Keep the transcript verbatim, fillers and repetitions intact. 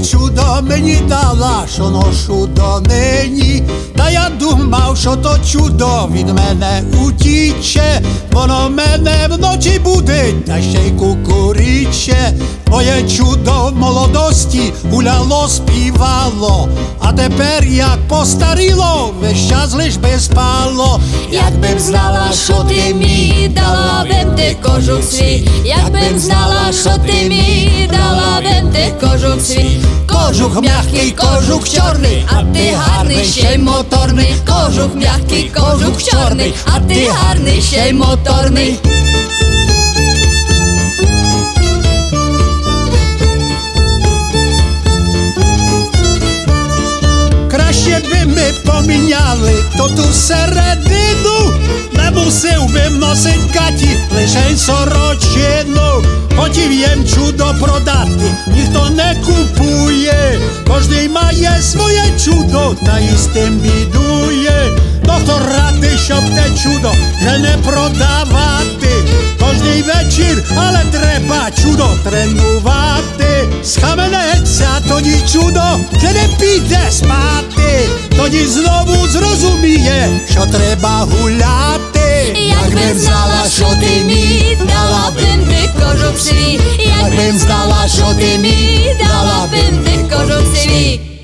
чудо мені дала, що ношу донині. Та я думав, що то чудо від мене утіче. Воно мене вночі будить, та ще й кукуріче. Моє чудо в молодості гуляло, співало, а тепер як постаріло, весь час лиш би спало. Якби б знала, що ти мій, дала б ти кожух свій. Якби б знала, що ти мій, дала б ти кожух свій. Кожух м'який, кожух чорний, а ти гарний, ще й моторний. Кожух м'який, кожух чорний, а ти гарний, ще й моторний. Краще би ми поміняли то ту середину, не мусив би носить Каті лишень сорочину. Хотів їм чудо продати, ніхто не купує. Кожний має своє чудо, та і з тим бідує. Доктор радий, щоб те чудо вже не продавати. Кожний вечір, але треба чудо тренувати. Схаменеться тоді чудо, вже не піде спати. Тоді знову зрозуміє, що треба гуляти. Якби б знала, що ти мій, дала б ти кожух свій. Якби б знала, що ти мій, дала б ти кожух свій.